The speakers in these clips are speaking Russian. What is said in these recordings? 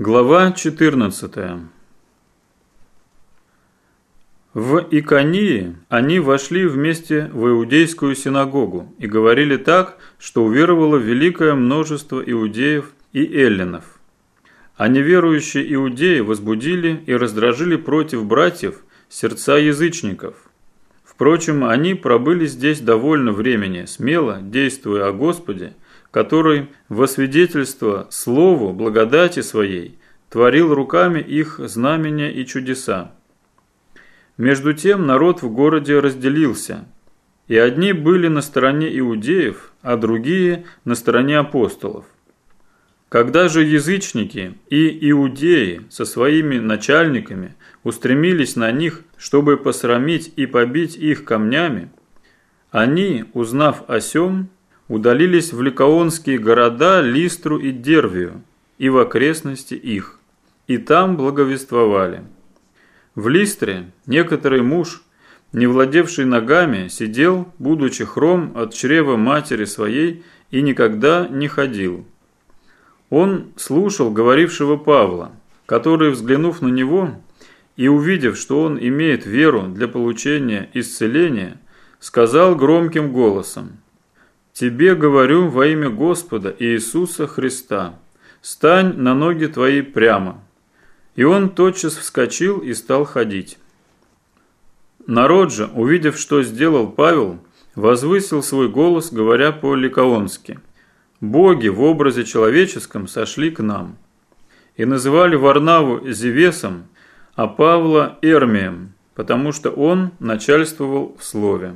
Глава 14. В Иконии они вошли вместе в иудейскую синагогу и говорили так, что уверовало великое множество иудеев и эллинов. А неверующие иудеи возбудили и раздражили против братьев сердца язычников. Впрочем, они пробыли здесь довольно времени, смело действуя о Господе, который во свидетельство слову благодати своей творил руками их знамения и чудеса. Между тем народ в городе разделился, и одни были на стороне иудеев, а другие на стороне апостолов. Когда же язычники и иудеи со своими начальниками устремились на них, чтобы посрамить и побить их камнями, они, узнав о сем, удалились в ликаонские города Листру и Дервию и в окрестности их, и там благовествовали. В Листре некоторый муж, не владевший ногами, сидел, будучи хром от чрева матери своей, и никогда не ходил. Он слушал говорившего Павла, который, взглянув на него и увидев, что он имеет веру для получения исцеления, сказал громким голосом: «Тебе говорю во имя Господа Иисуса Христа, стань на ноги твои прямо». И он тотчас вскочил и стал ходить. Народ же, увидев, что сделал Павел, возвысил свой голос, говоря по-ликаонски: «Боги в образе человеческом сошли к нам». И называли Варнаву Зевесом, а Павла Эрмием, потому что он начальствовал в слове.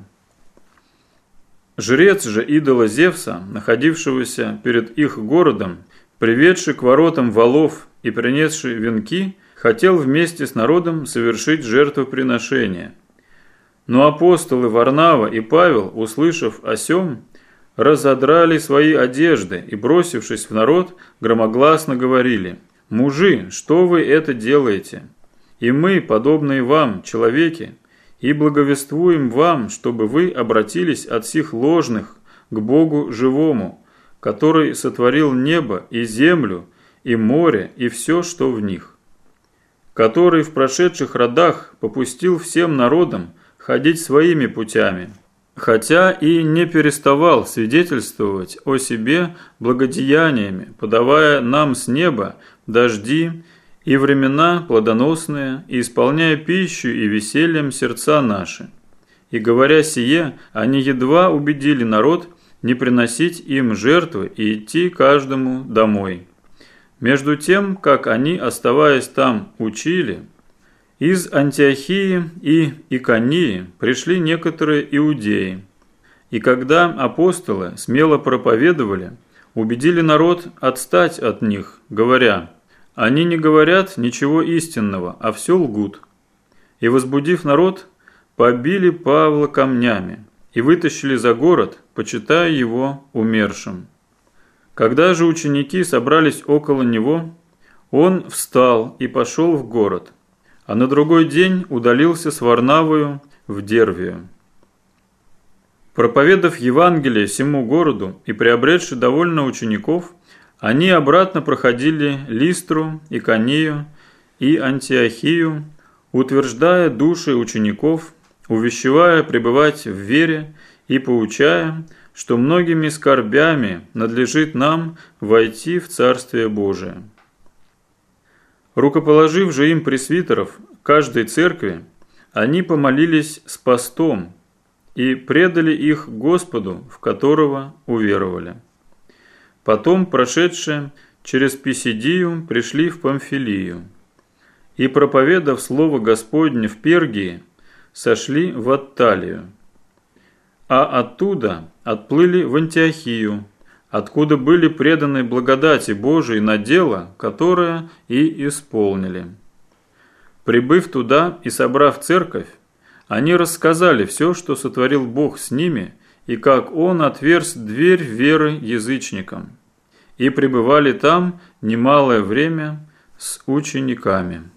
Жрец же идола Зевса, находившегося перед их городом, приведший к воротам волов и принесший венки, хотел вместе с народом совершить жертвоприношение. Но апостолы Варнава и Павел, услышав о сем, разодрали свои одежды и, бросившись в народ, громогласно говорили: «Мужи, что вы это делаете? И мы, подобные вам, человеки, и благовествуем вам, чтобы вы обратились от сих ложных к Богу живому, который сотворил небо и землю, и море, и все, что в них, который в прошедших родах попустил всем народам ходить своими путями, хотя и не переставал свидетельствовать о себе благодеяниями, подавая нам с неба дожди и времена плодоносные, и исполняя пищу и весельем сердца наши. И говоря сие, они едва убедили народ не приносить им жертвы и идти каждому домой. Между тем, как они, оставаясь там, учили, из Антиохии и Иконии пришли некоторые иудеи, и когда апостолы смело проповедовали, убедили народ отстать от них, говоря: «Они не говорят ничего истинного, а все лгут». И, возбудив народ, побили Павла камнями и вытащили за город, почитая его умершим. Когда же ученики собрались около него, он встал и пошел в город, а на другой день удалился с Варнавою в Дервию. Проповедав Евангелие сему городу и приобретши довольно учеников, они обратно проходили Листру, Иконию и Антиохию, утверждая души учеников, увещевая пребывать в вере и поучая, что многими скорбями надлежит нам войти в Царствие Божие. Рукоположив же им пресвитеров каждой церкви, они помолились с постом и предали их Господу, в которого уверовали. Потом, прошедшие через Писидию, пришли в Памфилию, и, проповедав слово Господне в Пергии, сошли в Атталию, а оттуда отплыли в Антиохию, откуда были преданы благодати Божией на дело, которое и исполнили. Прибыв туда и собрав церковь, они рассказали все, что сотворил Бог с ними, и как Он отверз дверь веры язычникам, и пребывали там немалое время с учениками.